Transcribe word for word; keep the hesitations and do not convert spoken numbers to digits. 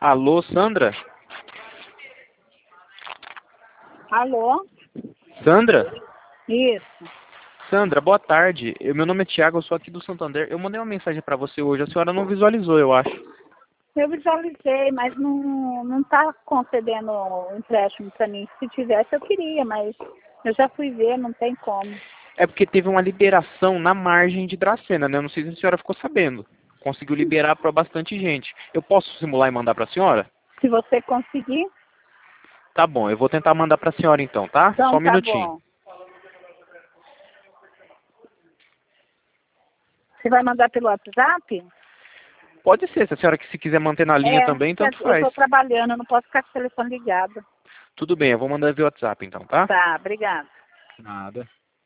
Alô, Sandra? Alô? Sandra? Isso. Sandra, boa tarde. Eu, meu nome é Thiago, eu sou aqui do Santander. Eu mandei uma mensagem para você hoje. A senhora não visualizou, eu acho. Eu visualizei, mas não não está concedendo o empréstimo para mim. Se tivesse, eu queria, mas eu já fui ver, não tem como. É porque teve uma liberação na margem de Dracena, né? Eu não sei se a senhora ficou sabendo. Conseguiu liberar para bastante gente. Eu posso simular e mandar para a senhora? Se você conseguir, Tá bom, eu vou tentar mandar para a senhora então, tá? Só então um tá minutinho. bom. Você vai mandar pelo WhatsApp? Pode ser, se a senhora que se quiser manter na linha É, também, tanto eu faz. estou trabalhando, eu não posso ficar com o telefone ligado. Tudo bem, eu vou mandar via WhatsApp então, tá? Tá, obrigada. Nada.